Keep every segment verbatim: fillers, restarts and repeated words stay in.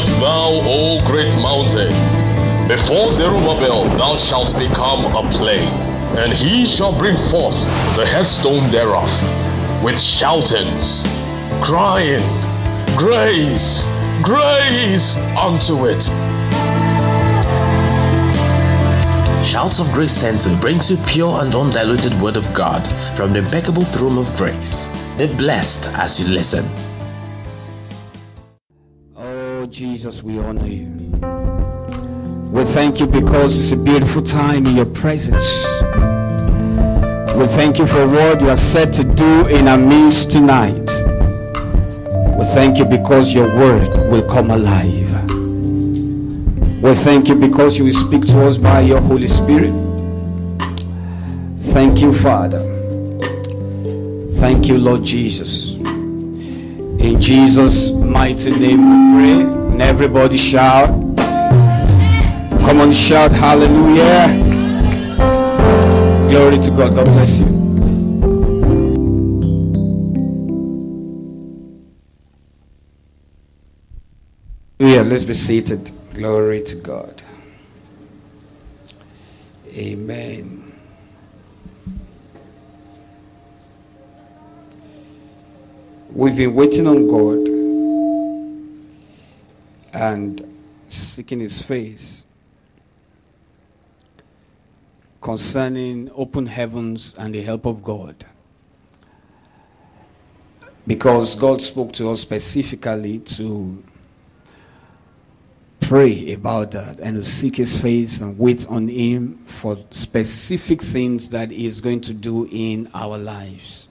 art thou, O great mountain? Before Zerubbabel thou shalt become a plain, and he shall bring forth the headstone thereof, with shoutings, crying, Grace, grace unto it. Shouts of Grace Center brings you pure and undiluted Word of God from the impeccable throne of grace. Be blessed as you listen. Oh Jesus, we honor you. We thank you because it's a beautiful time in your presence. We thank you for what you are set to do in our midst tonight. We thank you because your word will come alive. We thank you because you will speak to us by your Holy Spirit. Thank you, Father. Thank you, Lord Jesus. In Jesus' mighty name we pray. And everybody shout. Come on, shout hallelujah. Glory to God. God bless you. Yeah, let's be seated. Glory to God. Amen. We've been waiting on God and seeking his face concerning open heavens and the help of God. Because God spoke to us specifically to pray about that and to seek his face and wait on him for specific things that he is going to do in our lives.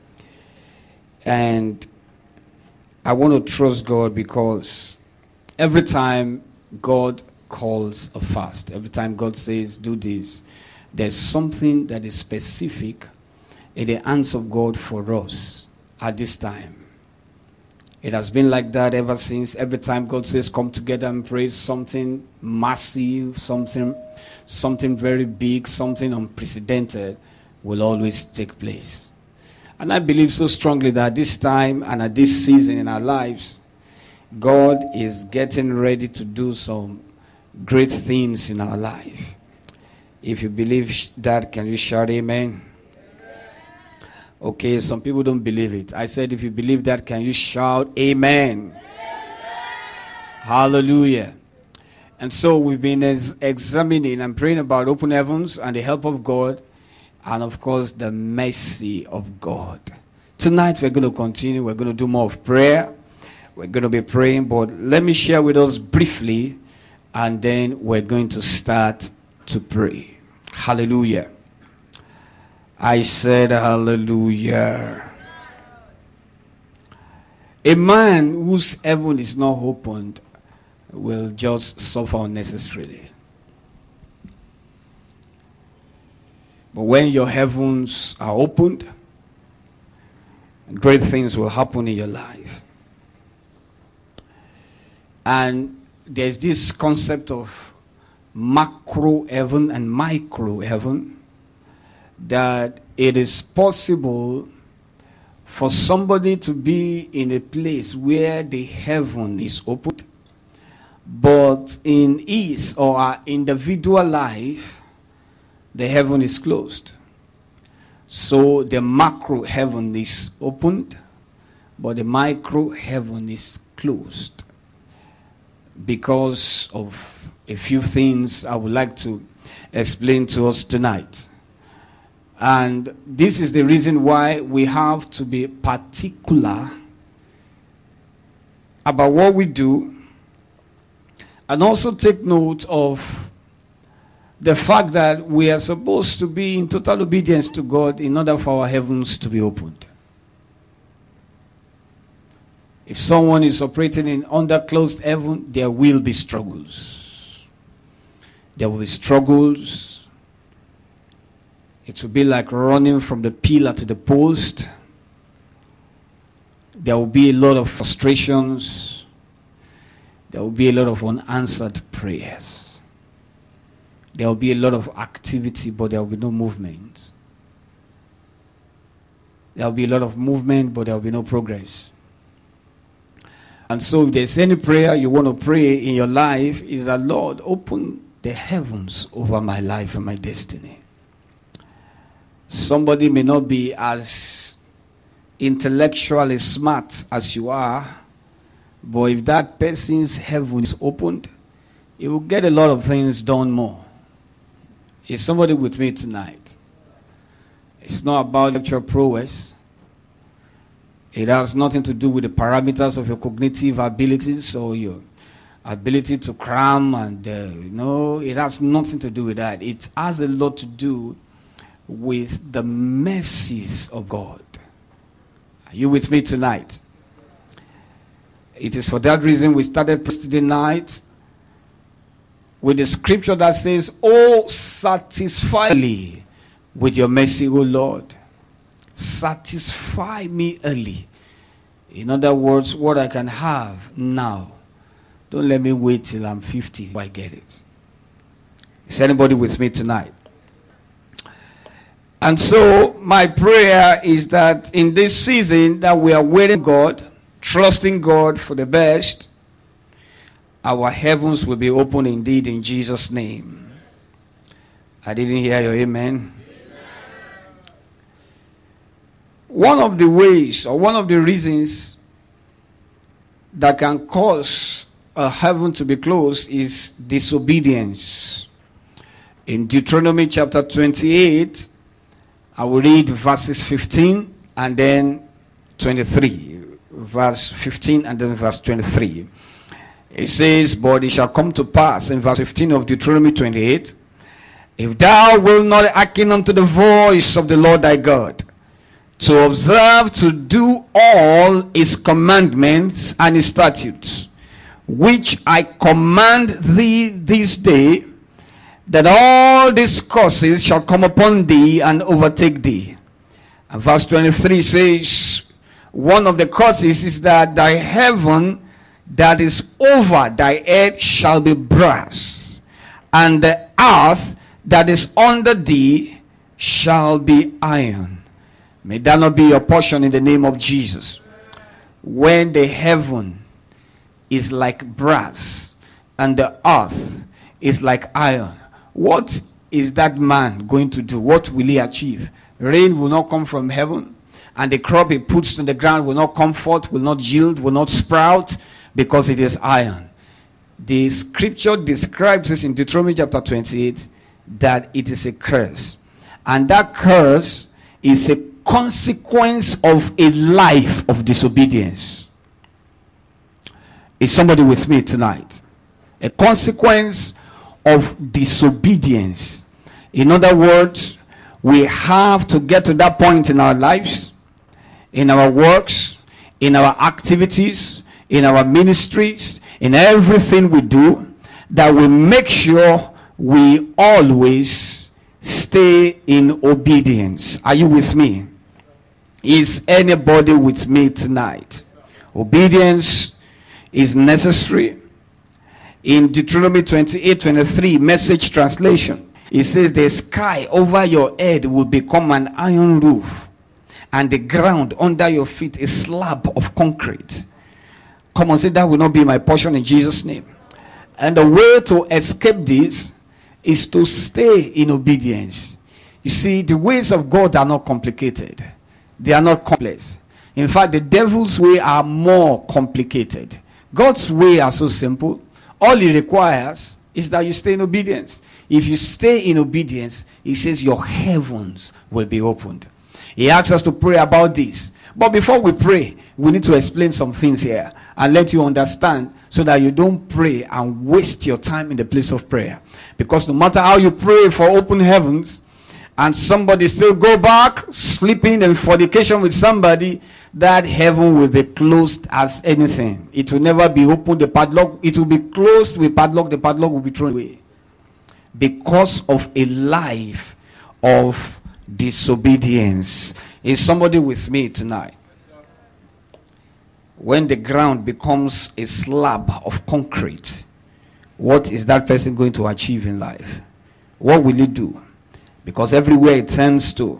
And I want to trust God because every time God calls a fast, every time God says do this, there's something that is specific in the hands of God for us at this time. It has been like that ever since. Every time God says come together and pray, something massive, something something very big, something unprecedented will always take place. And I believe so strongly that at this time and at this season in our lives, God is getting ready to do some great things in our life. If you believe that, can you shout amen? Okay, some people don't believe it. I said, if you believe that, can you shout amen? Amen. Hallelujah. And so we've been ex- examining and praying about open heavens and the help of God, and of course, the mercy of God. Tonight, we're going to continue. We're going to do more of prayer. We're going to be praying, but let me share with us briefly, and then we're going to start to pray. Hallelujah. I said hallelujah. A man whose heaven is not opened will just suffer unnecessarily. But when your heavens are opened, great things will happen in your life. And there's this concept of macro heaven and micro heaven, that it is possible for somebody to be in a place where the heaven is opened, but in his or our individual life, the heaven is closed. So the macro heaven is opened, but the micro heaven is closed. Because of a few things I would like to explain to us tonight. And this is the reason why we have to be particular about what we do, and also take note of the fact that we are supposed to be in total obedience to God in order for our heavens to be opened. If someone is operating in under closed heaven, there will be struggles. There will be struggles. It will be like running from the pillar to the post. There will be a lot of frustrations. There will be a lot of unanswered prayers. There will be a lot of activity, but there will be no movement. There will be a lot of movement, but there will be no progress. And so if there's any prayer you want to pray in your life, is that, Lord, open the heavens over my life and my destiny. Somebody may not be as intellectually smart as you are, but if that person's heaven is opened, he will get a lot of things done more. Is somebody with me tonight? It's not about lecture prowess. It has nothing to do with the parameters of your cognitive abilities or your ability to cram, and uh, you know, it has nothing to do with that. It has a lot to do with the mercies of God. Are you with me tonight? It is for that reason we started yesterday night with the scripture that says, "Oh, satisfy me with your mercy, O Lord. Satisfy me early." In other words, what I can have now. Don't let me wait till I'm fifty before I get it. Is anybody with me tonight? And so my prayer is that in this season that we are waiting God, trusting God for the best, our heavens will be open indeed in Jesus' name. I didn't hear your amen. One of the ways or one of the reasons that can cause a heaven to be closed is disobedience. In Deuteronomy chapter twenty-eight, I will read verses fifteen and then twenty-three. Verse fifteen and then verse twenty-three. It says, "But it shall come to pass," in verse fifteen of Deuteronomy twenty-eight, "if thou wilt not hearken unto the voice of the Lord thy God, to observe to do all his commandments and his statutes, which I command thee this day, that all these curses shall come upon thee and overtake thee." And verse twenty-three says, one of the curses is that thy heaven that is over thy head shall be brass, and the earth that is under thee shall be iron. May that not be your portion in the name of Jesus. When the heaven is like brass and the earth is like iron, what is that man going to do? What will he achieve? Rain will not come from heaven, and the crop he puts in the ground will not come forth, will not yield, will not sprout, because it is iron. The scripture describes this in Deuteronomy chapter twenty-eight, that it is a curse. And that curse is a consequence of a life of disobedience. Is somebody with me tonight? A consequence of disobedience. In other words, we have to get to that point in our lives, in our works, in our activities, in our ministries, in everything we do, that we make sure we always stay in obedience. Are you with me? Is anybody with me tonight? Obedience is necessary. In Deuteronomy twenty-eight twenty-three, Message translation, it says, "The sky over your head will become an iron roof, and the ground under your feet a slab of concrete." Come on, say, that will not be my portion in Jesus' name. And the way to escape this is to stay in obedience. You see, the ways of God are not complicated. They are not complex. In fact, the devil's way are more complicated. God's way are so simple. All he requires is that you stay in obedience. If you stay in obedience, he says your heavens will be opened. He asks us to pray about this. But before we pray, we need to explain some things here and let you understand, so that you don't pray and waste your time in the place of prayer. Because no matter how you pray for open heavens, and somebody still go back sleeping and fornication with somebody, that heaven will be closed as anything. It will never be opened. The padlock, it will be closed with padlock. The padlock will be thrown away because of a life of disobedience. Is somebody with me tonight? When the ground becomes a slab of concrete, what is that person going to achieve in life? What will he do? Because everywhere it turns to,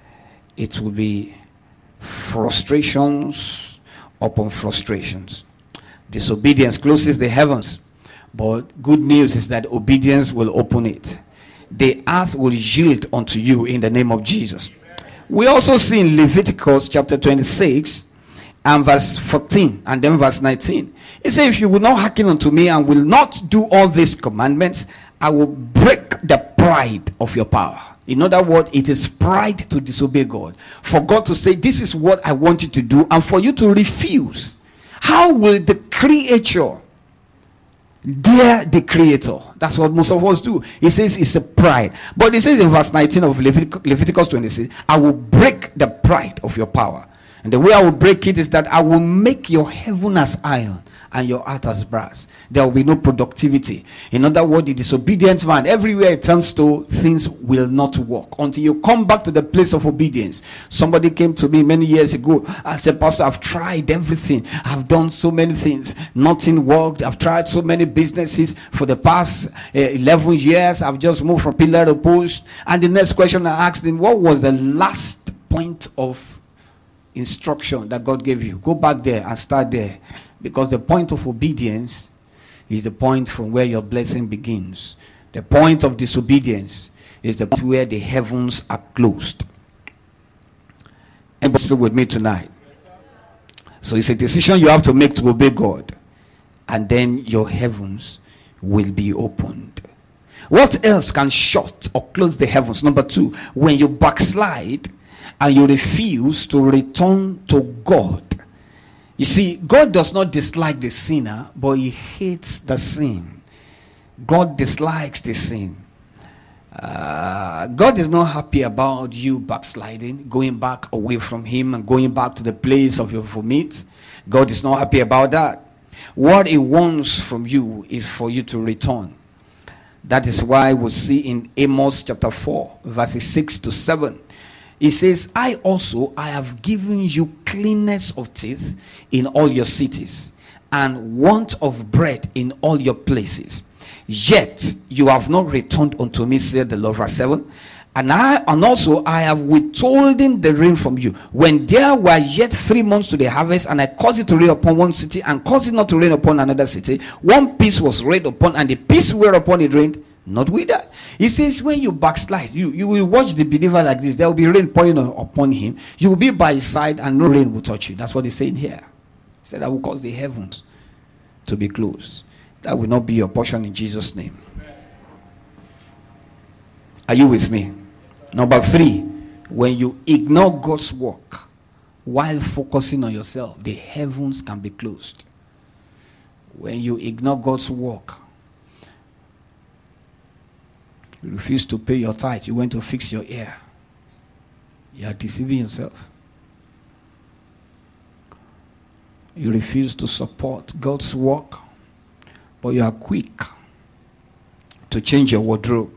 it will be frustrations upon frustrations. Disobedience closes the heavens. But good news is that obedience will open it. The earth will yield unto you in the name of Jesus. We also see in Leviticus chapter twenty-six and verse fourteen and then verse nineteen. It says, if you will not hearken unto me and will not do all these commandments, I will break the pride of your power. In other words, it is pride to disobey God. For God to say, this is what I want you to do, and for you to refuse. How will the creature dare the creator? That's what most of us do. He says it's a pride. But he says in verse nineteen of Levitic- Leviticus twenty-six, I will break the pride of your power. And the way I will break it is that I will make your heaven as iron and your earth as brass. There will be no productivity. In other words, the disobedient man, everywhere it turns to, things will not work until you come back to the place of obedience. Somebody came to me many years ago. I said, Pastor, I've tried everything. I've done so many things. Nothing worked. I've tried so many businesses for the past uh, eleven years. I've just moved from pillar to post. And the next question I asked him, what was the last point of instruction that God gave you? Go back there and start there. Because the point of obedience is the point from where your blessing begins. The point of disobedience is the point where the heavens are closed. Anybody still with me tonight? So it's a decision you have to make to obey God. And then your heavens will be opened. What else can shut or close the heavens? Number two, when you backslide and you refuse to return to God. You see, God does not dislike the sinner, but he hates the sin. God dislikes the sin. Uh, God is not happy about you backsliding, going back away from him and going back to the place of your vomit. God is not happy about that. What he wants from you is for you to return. That is why we see in Amos chapter four, verses six to seven. He says, I also, I have given you cleanness of teeth in all your cities, and want of bread in all your places. Yet you have not returned unto me, said the Lord. Verse seven. And I, and also I have withholden the rain from you, when there were yet three months to the harvest, and I caused it to rain upon one city, and caused it not to rain upon another city. One piece was rained upon, and the piece whereupon it rained, not with that. He says, when you backslide, you, you will watch the believer like this. There will be rain pouring upon him. You will be by his side, and no rain will touch you. That's what he's saying here. He said, I will cause the heavens to be closed. That will not be your portion in Jesus' name. Are you with me? Number three, when you ignore God's work while focusing on yourself, the heavens can be closed. When you ignore God's work, you refuse to pay your tithe, you went to fix your ear, you are deceiving yourself. You refuse to support God's work, but you are quick to change your wardrobe.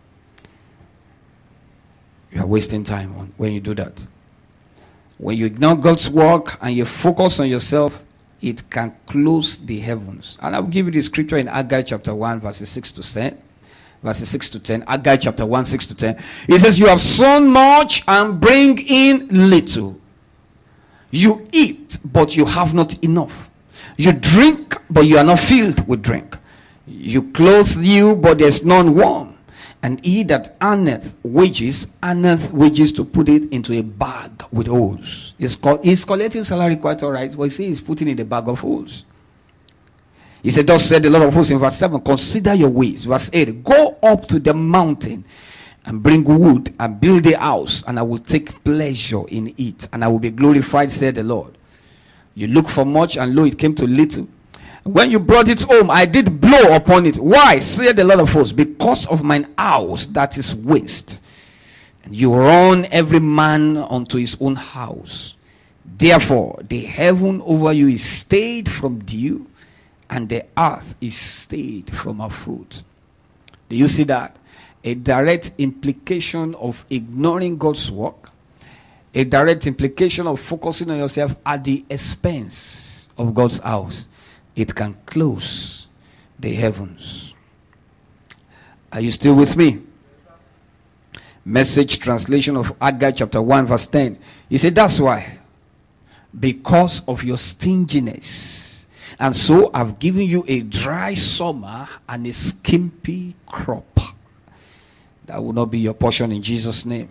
You are wasting time on when you do that. When you ignore God's work and you focus on yourself, it can close the heavens. And I'll give you the scripture in Haggai chapter one, verses six to ten. Verses six to ten. Haggai chapter one, six to ten. It says, you have sown much and bring in little. You eat, but you have not enough. You drink, but you are not filled with drink. You clothe you, but there's none warm. And he that earneth wages, earneth wages to put it into a bag with holes. He's, called, he's collecting salary quite all right, but he says he's putting it in a bag of holes. He said, thus said the Lord of hosts in verse seven, consider your ways. Verse eight, go up to the mountain and bring wood and build a house, and I will take pleasure in it, and I will be glorified, said the Lord. You look for much, and lo, it came to little. When you brought it home, I did blow upon it. Why, said the Lord of hosts? Because of mine house that is waste. And you run every man unto his own house. Therefore, the heaven over you is stayed from dew, and the earth is stayed from her fruit. Do you see that? A direct implication of ignoring God's work. A direct implication of focusing on yourself at the expense of God's house. It can close the heavens. Are you still with me? Message translation of Haggai chapter one, verse ten. He said, that's why, because of your stinginess And so I've given you a dry summer and a skimpy crop. That will not be your portion in Jesus' name.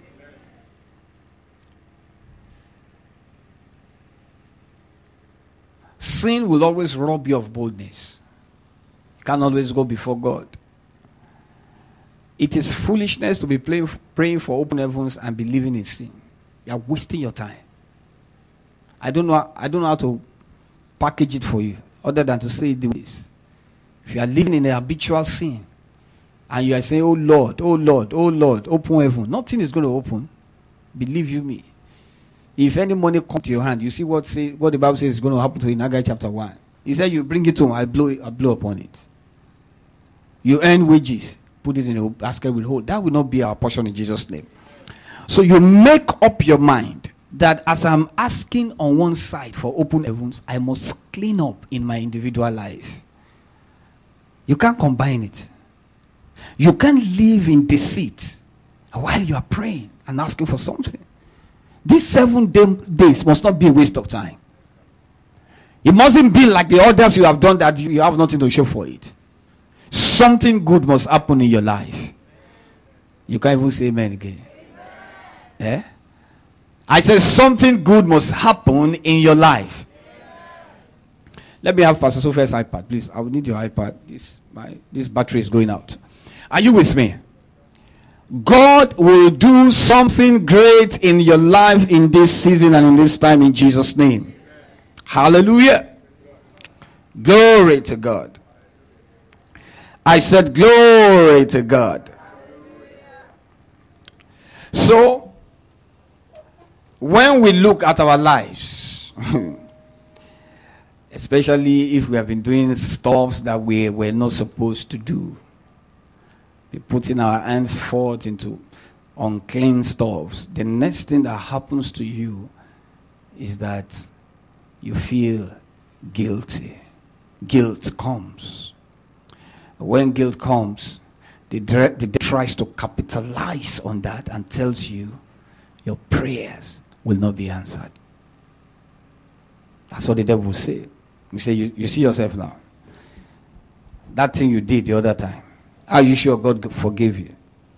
Sin will always rob you of boldness. You can't always go before God. It is foolishness to be playing, praying for open heavens and believing in sin. You are wasting your time. I don't know. I don't know how to package it for you, other than to say this. If you are living in a habitual sin, and you are saying, "Oh Lord, oh Lord, oh Lord, open heaven," nothing is going to open. Believe you me. If any money comes to your hand, you see what say what the Bible says is going to happen to you in Haggai chapter one. He said, "You bring it to him, I blow, I blow upon it." You earn wages, put it in a basket with hole. That will not be our portion in Jesus' name. So you make up your mind that as I'm asking on one side for open heavens, I must clean up in my individual life. You can't combine it. You can't live in deceit while you are praying and asking for something. These seven day, days must not be a waste of time. It mustn't be like the others you have done that you have nothing to show for it. Something good must happen in your life. You can't even say amen again. Eh? I said something good must happen in your life. Let me have Pastor Sophia's iPad, please. I will need your iPad. This, my, this battery is going out. Are you with me? God will do something great in your life in this season and in this time in Jesus' name. Hallelujah. Glory to God. I said glory to God. So, when we look at our lives, especially if we have been doing stuff that we were not supposed to do, be putting our hands forth into unclean stuffs, the next thing that happens to you is that you feel guilty. Guilt comes. When guilt comes, the devil tries to capitalize on that and tells you your prayers will not be answered. That's what the devil will say. You say, you, you see yourself now. That thing you did the other time, are you sure God forgave you?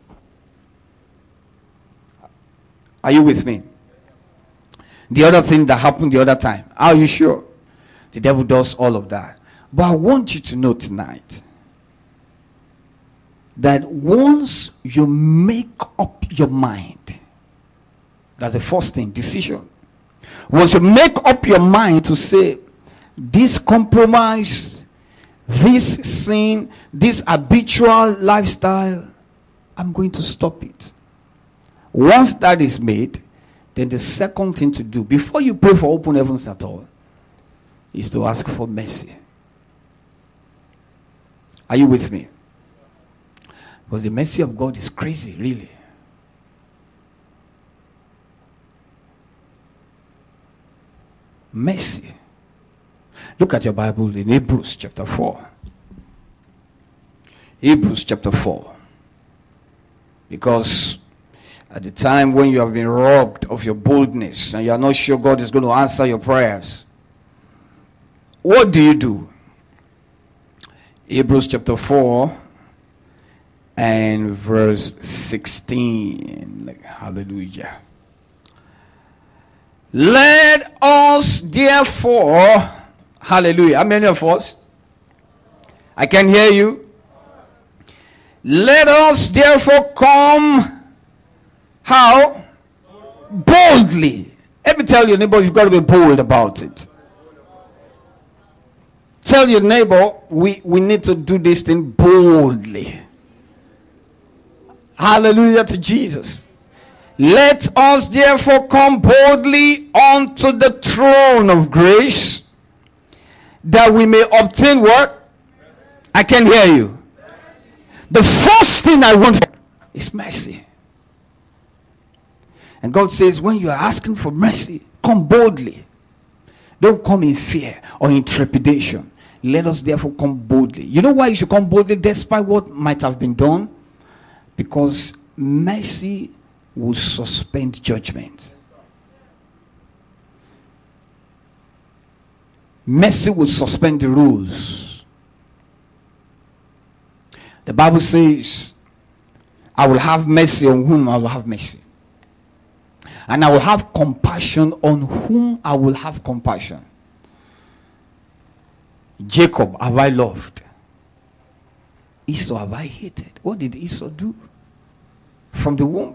Are you with me? The other thing that happened the other time, are you sure? The devil does all of that. But I want you to know tonight that once you make up your mind, that's the first thing, decision. Once you make up your mind to say, this compromise, this sin, this habitual lifestyle, I'm going to stop it. Once that is made, then the second thing to do, before you pray for open heavens at all, is to ask for mercy. Are you with me? Because the mercy of God is crazy, really. Mercy. Look at your Bible in Hebrews chapter four. Hebrews chapter four. Because at the time when you have been robbed of your boldness and you are not sure God is going to answer your prayers, what do you do? Hebrews chapter four and verse sixteen. Hallelujah. Let us therefore, hallelujah. How many of us? I can hear you. Let us therefore come, how? Boldly. Let me tell your neighbor, you've got to be bold about it. Tell your neighbor, we, we need to do this thing boldly. Hallelujah to Jesus. Let us therefore come boldly unto the throne of grace, that we may obtain what? I can hear you. The first thing I want is mercy. And God says, when you are asking for mercy, come boldly. Don't come in fear or in trepidation. Let us therefore come boldly. You know why you should come boldly despite what might have been done? Because mercy will suspend judgment. Mercy will suspend the rules. The Bible says, I will have mercy on whom I will have mercy. And I will have compassion on whom I will have compassion. Jacob have I loved. Esau have I hated. What did Esau do? From the womb.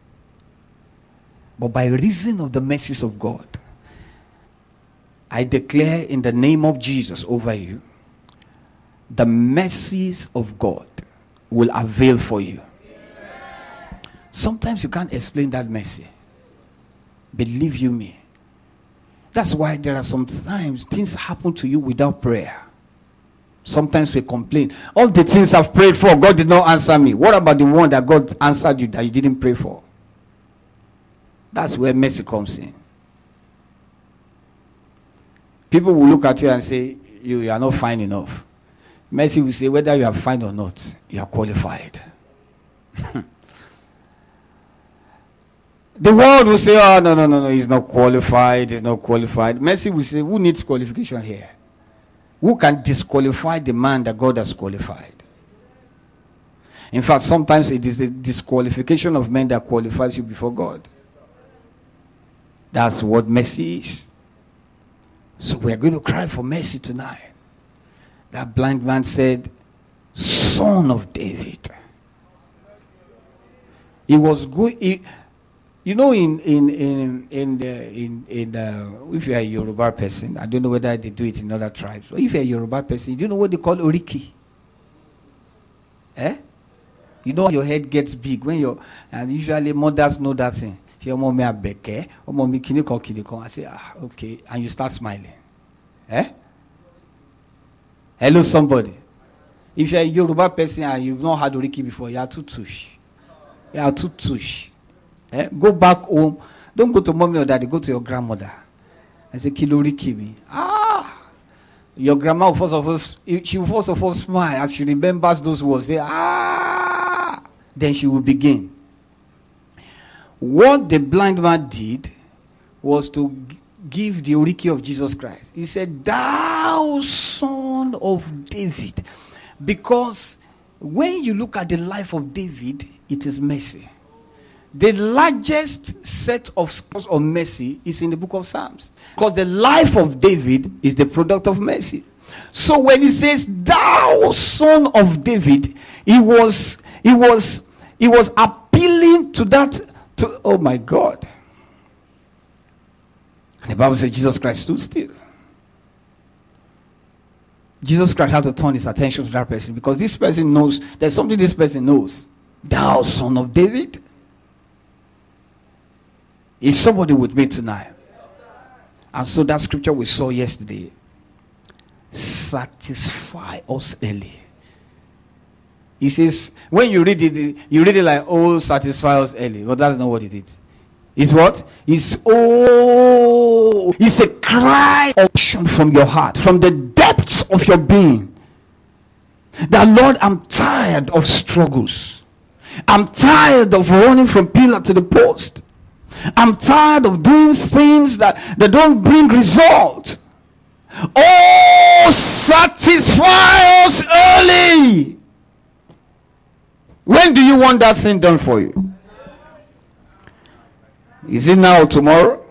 But by reason of the mercies of God, I declare in the name of Jesus over you, the mercies of God will avail for you. Sometimes you can't explain that mercy. Believe you me. That's why there are sometimes things happen to you without prayer. Sometimes we complain. All the things I've prayed for, God did not answer me. What about the one that God answered you that you didn't pray for? That's where mercy comes in. People will look at you and say, you, you are not fine enough. Mercy will say, whether you are fine or not, you are qualified. The world will say, oh, no, no, no, no, he's not qualified, he's not qualified. Mercy will say, who needs qualification here? Who can disqualify the man that God has qualified? In fact, sometimes it is the disqualification of men that qualifies you before God. That's what mercy is. So we are going to cry for mercy tonight. That blind man said, Son of David. He was good. He, you know, in in in in the in in uh, if you are a Yoruba person, I don't know whether they do it in other tribes. But if you are a Yoruba person, do you know what they call oriki? Eh? You know your head gets big when you're, and usually mothers know that thing. Your mommy a beke, or mommy kiniko kiniko. I say, ah, okay, and you start smiling. Eh? Hello, somebody. If you're a Yoruba person and you've not had oriki before, you are too tush. You are too tush. Eh? Go back home. Don't go to mommy or daddy. Go to your grandmother. And say, Kiloriki me. Ah! Your grandma will first of all, she will first of all smile as she remembers those words. Say, ah! Then she will begin. What the blind man did was to g- give the oriki of Jesus Christ. He said, thou son of David. Because when you look at the life of David, it is mercy. The largest set of scores of mercy is in the book of Psalms. Because the life of David is the product of mercy. So when he says, thou son of David, he was, he was, he was appealing to that. To, oh my God. And the Bible says Jesus Christ stood still. Jesus Christ had to turn his attention to that person because this person knows, there's something this person knows. Thou son of David. Is somebody with me tonight? And so that scripture we saw yesterday, satisfy us early. He says, when you read it, you read it like, oh, satisfy us early. But that's not what it is. It's what? It's, oh, it's a cry of passion from your heart, from the depths of your being. That, Lord, I'm tired of struggles. I'm tired of running from pillar to the post. I'm tired of doing things that, that don't bring result. Oh, satisfy us early. When do you want that thing done for you? Is it now or tomorrow?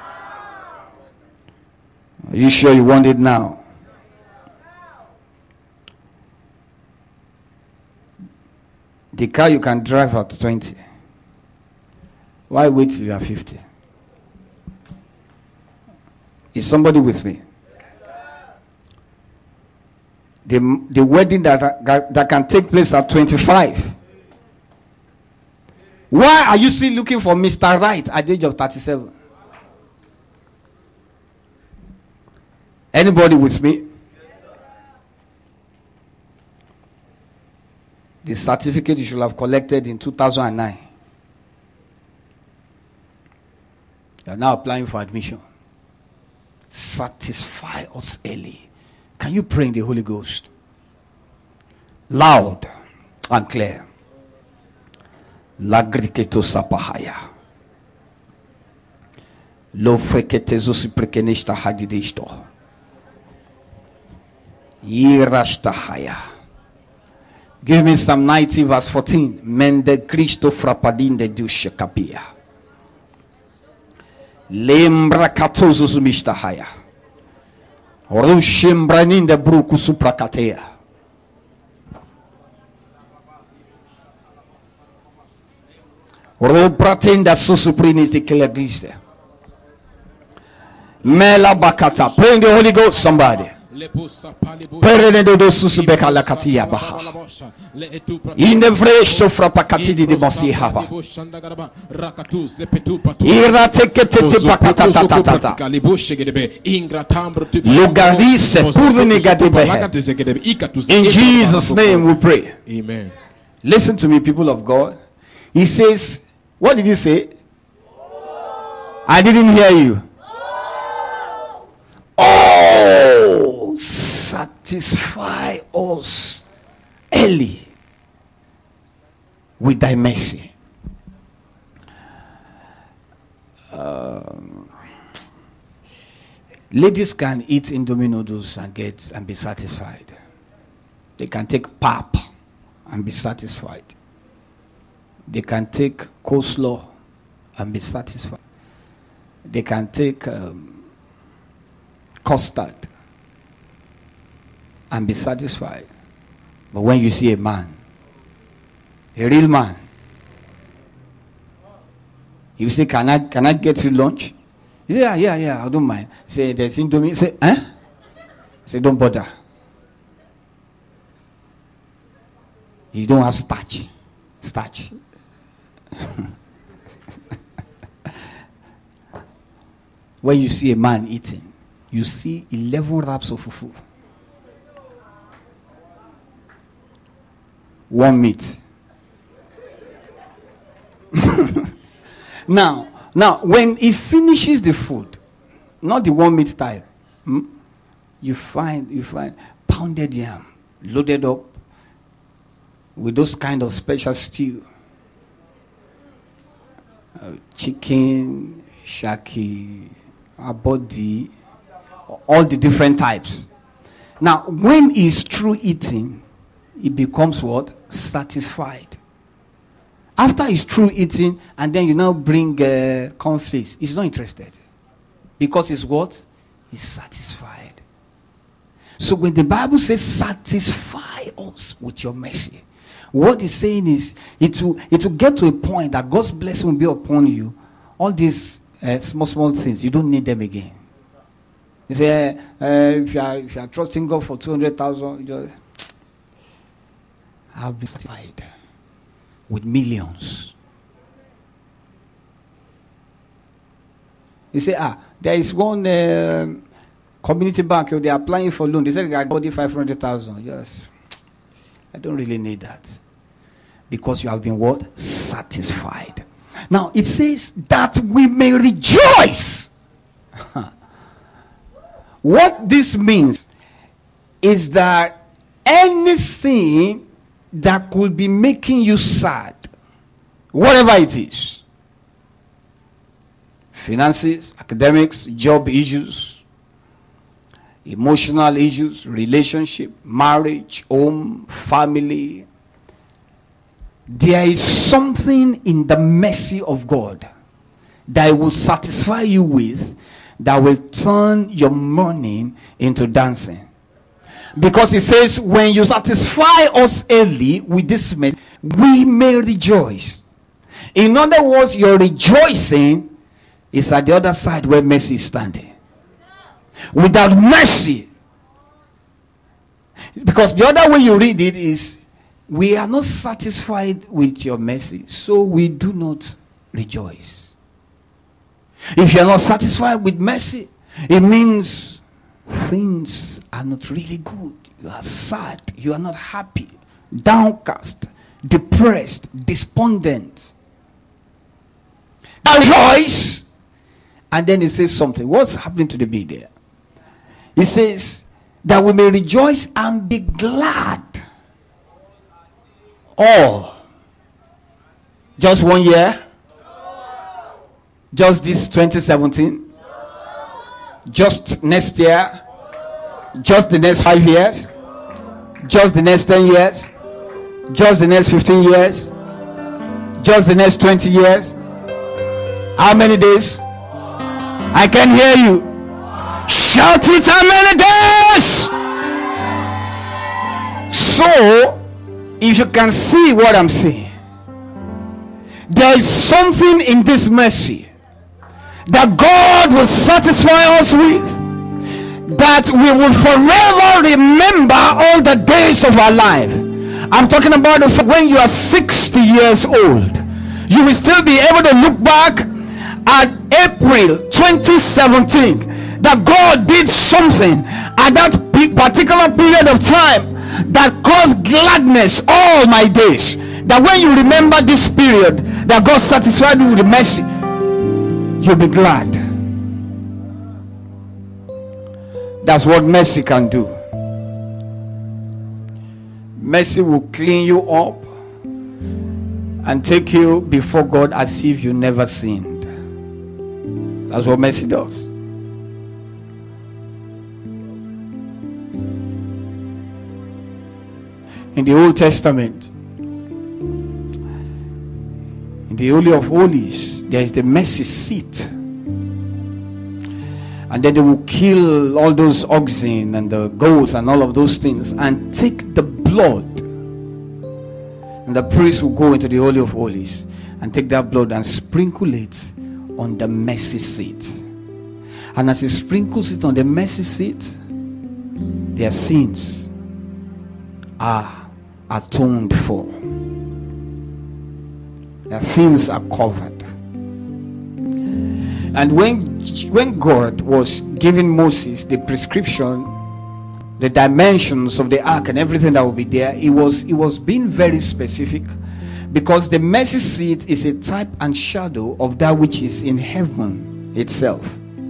Are you sure you want it now? The car you can drive at twenty. Why wait till you are fifty? Is somebody with me? The, the wedding that, that can take place at twenty-five. Why are you still looking for Mister Right at the age of thirty-seven? Anybody with me? The certificate you should have collected in two thousand nine. You are now applying for admission. Satisfy us early. Can you pray in the Holy Ghost? Loud and clear. Lagriketo sapahaya. Lo freketezo si prekenista hadidisto. Yirashtahaya. Give me Psalm ninety verse fourteen. Mende Cristo frapadinde dusha kapia. Lembra katozus mishtahaya. Rushimbranin de bruku suprakatea. Robratinda susuprinis de kelegiste. Mela bakata. Pray in the Holy Ghost, somebody. Perenedo susubeka la katia baha. In the fresh sofra pakati di bosi haba. Ira tekete pakata tata tata. Lugarise purdunigadebe. In Jesus' name we pray. Amen. Listen to me, people of God. He says, what did he say? I didn't hear you. Oh, satisfy us early with thy mercy. Um, ladies can eat Indomie noodles and get and be satisfied. They can take pap and be satisfied. They can take coleslaw and be satisfied. They can take um, custard and be satisfied. But when you see a man, a real man, you say, can I can I get you lunch? You say, yeah, yeah, yeah, I don't mind. Say, there's Indomie. Say, eh? Say, don't bother. You don't have starch. Starch. When you see a man eating, you see eleven wraps of fufu. One meat. now, now, when he finishes the food, not the one meat type, hmm, you find you find pounded yam, loaded up with those kind of special stew, uh, chicken, shaki, abodi, all the different types. Now, when he's through eating, he becomes what? Satisfied. After he's through eating, and then you now bring uh, cornflakes, he's not interested. Because he's what? He's satisfied. So when the Bible says, satisfy us with your mercy, what it's saying is, it will, it will get to a point that God's blessing will be upon you. All these uh, small, small things, you don't need them again. You say, uh, if, you are, if you are trusting God for two hundred thousand, you just, I'll be satisfied with millions. You say, ah, there is one uh, community bank, they are applying for loan. They said, I got five hundred thousand. Yes. I don't really need that. Because you have been what? Satisfied. Now, it says that we may rejoice. What this means is that anything that could be making you sad, whatever it is, finances, academics, job issues, emotional issues, relationship, marriage, home, family, there is something in the mercy of God that will satisfy you with, that will turn your mourning into dancing. Because it says, when you satisfy us early with this mercy, we may rejoice. In other words, your rejoicing is at the other side where mercy is standing. Without mercy, because the other way you read it is, we are not satisfied with your mercy, so we do not rejoice. If you are not satisfied with mercy, it means things are not really good. You are sad. You are not happy. Downcast. Depressed. Despondent. Rejoice. And then it says something. What's happening to the bee there? It says that we may rejoice and be glad. All. Just one year? Just this twenty seventeen? Just next year? Just the next five years? Just the next ten years? Just the next fifteen years? Just the next twenty years? How many days? I can hear you. Shout it, how many days? So, if you can see what I'm saying, there is something in this mercy that God will satisfy us with, that we will forever remember all the days of our life. I'm talking about the fact when you are sixty years old, you will still be able to look back at April twenty seventeen, that God did something at that particular period of time that caused gladness all my days. That when you remember this period that God satisfied you with the mercy, you'll be glad. That's what mercy can do. Mercy will clean you up and take you before God as if you never sinned. That's what mercy does. In the Old Testament, in the Holy of Holies, there is the mercy seat. And then they will kill all those oxen and the goats and all of those things and take the blood. And the priest will go into the Holy of Holies and take that blood and sprinkle it on the mercy seat. And as he sprinkles it on the mercy seat, their sins are atoned for. Their sins are covered. And when when God was giving Moses the prescription, the dimensions of the ark and everything that will be there, it was it was being very specific, because the mercy seat is a type and shadow of that which is in heaven itself.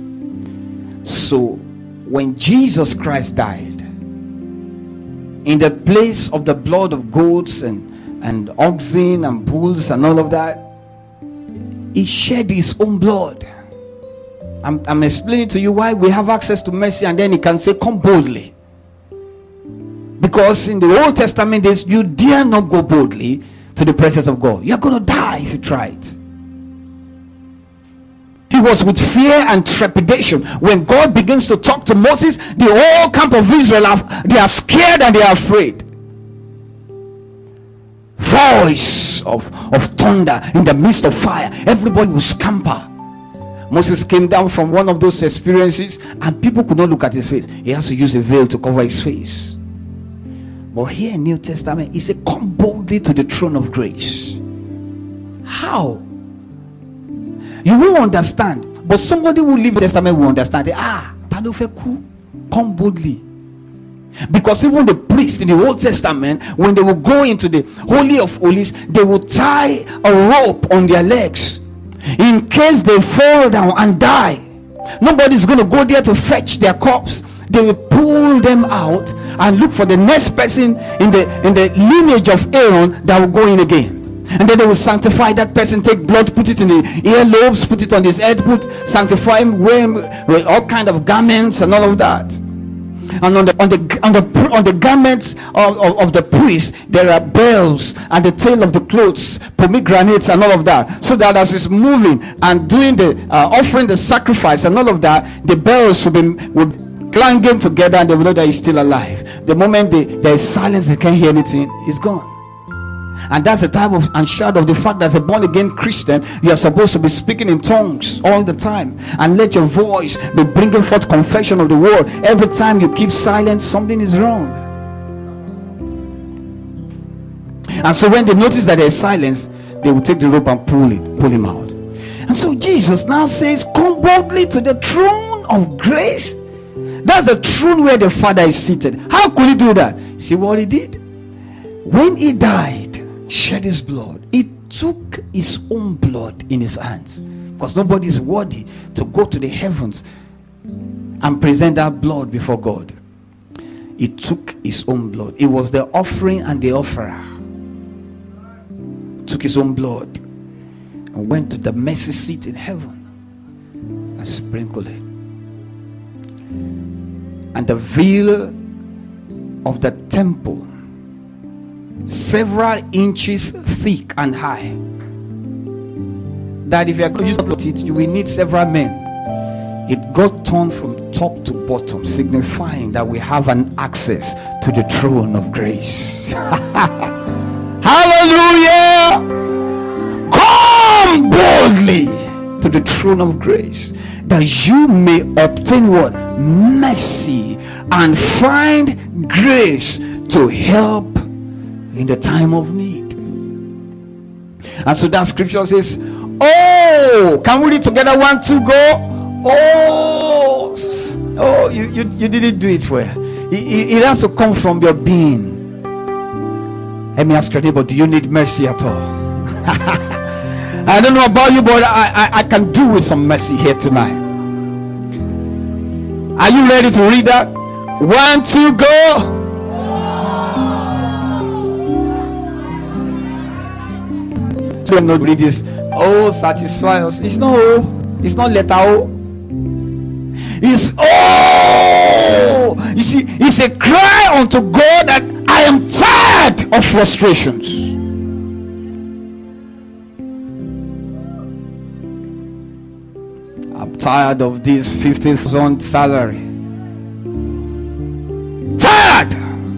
So when Jesus Christ died, in the place of the blood of goats and, and oxen and bulls and all of that, he shed his own blood. I'm, I'm explaining to you why we have access to mercy, and then he can say, come boldly. Because in the Old Testament days, you dare not go boldly to the presence of God. You're going to die if you try it. He was with fear and trepidation. When God begins to talk to Moses, the whole camp of Israel, are, they are scared and they are afraid. Voice of, of thunder in the midst of fire. Everybody will scamper. Moses came down from one of those experiences and people could not look at his face. He has to use a veil to cover his face. But here in New Testament, he said, come boldly to the throne of grace. How? You won't understand. But somebody who lives in the Testament will understand. Ah, come boldly. Because even the priests in the Old Testament, when they will go into the Holy of Holies, they will tie a rope on their legs in case they fall down and die. Nobody's going to go there to fetch their corpse. They will pull them out and look for the next person in the in the lineage of Aaron that will go in again. And then they will sanctify that person, take blood, put it in the earlobes, put it on his head, put sanctify him, wear him with all kind of garments and all of that. And on the on the on the on the garments of, of, of the priest, there are bells, and the tail of the clothes, pomegranates, and all of that. So that as he's moving and doing the uh, offering the sacrifice and all of that, the bells will be will clanging together, and they will know that he's still alive. The moment they, there is silence, they can't hear anything, he's gone. And that's the type of and shadow of the fact that as a born again Christian, you are supposed to be speaking in tongues all the time, and let your voice be bringing forth confession of the word. Every time you keep silent, something is wrong. And so when they notice that there is silence, they will take the rope and pull it, pull him out. And so Jesus now says, come boldly to the throne of grace. That's the throne where the Father is seated. How could he do that? See what he did? When he died, shed his blood, he took his own blood in his hands, because nobody is worthy to go to the heavens and present that blood before God. He took his own blood. It was the offering and the offerer. Took his own blood and went to the mercy seat in heaven and sprinkled it. And the veil of the temple, several inches thick and high, that if you are going to use it, you will need several men. It got torn from top to bottom, signifying that we have an access to the throne of grace. Hallelujah! Come boldly to the throne of grace, that you may obtain what? Mercy, and find grace to help in the time of need. And so that scripture says, oh, can we read together? One, two, go. Oh, oh, you, you, you didn't do it well. It, it has to come from your being. Let me ask your neighbor, do you need mercy at all? I don't know about you, but I, I, I can do with some mercy here tonight. Are you ready to read that? One, two, go. To not read this. Oh, satisfy us. It's not oh. It's not letter O. It's oh. You see, it's a cry unto God that I am tired of frustrations. I'm tired of this fifty thousand salary. Tired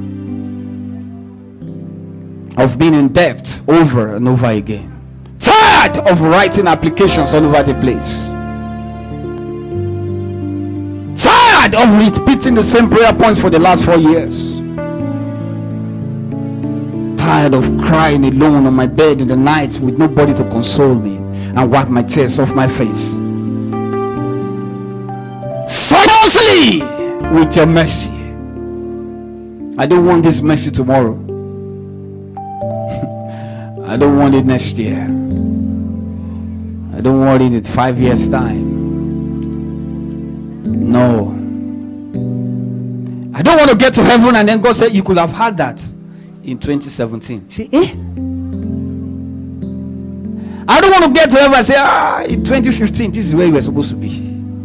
of being in debt over and over again. Tired of writing applications all over the place. Tired of repeating the same prayer points for the last four years. Tired of crying alone on my bed in the night with nobody to console me and wipe my tears off my face. Seriously, with your mercy. I don't want this mercy tomorrow. I don't want it next year. I don't want it in five years' time. No. I don't want to get to heaven and then God said, you could have had that in twenty seventeen. Say, eh? I don't want to get to heaven and say, ah, in twenty fifteen, this is where you were supposed to be.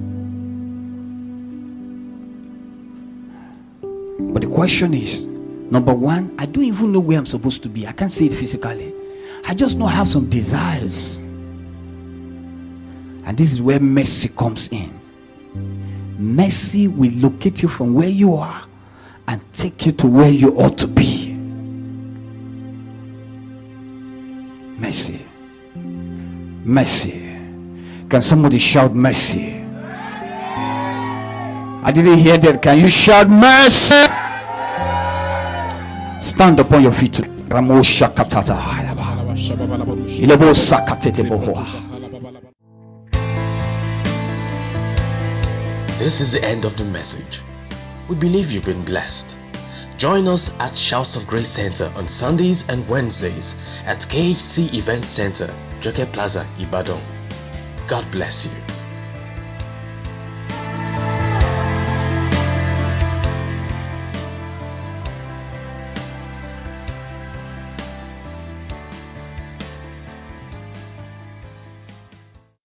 But the question is, number one, I don't even know where I'm supposed to be. I can't see it physically. I just know I have some desires. And this is where mercy comes in. Mercy will locate you from where you are and take you to where you ought to be. Mercy. Mercy. Can somebody shout mercy? I didn't hear that. Can you shout mercy? Stand upon your feet. This is the end of the message. We believe you've been blessed. Join us at Shouts of Grace Center on Sundays and Wednesdays at K H C Event Center, Joke Plaza, Ibadan. God bless you.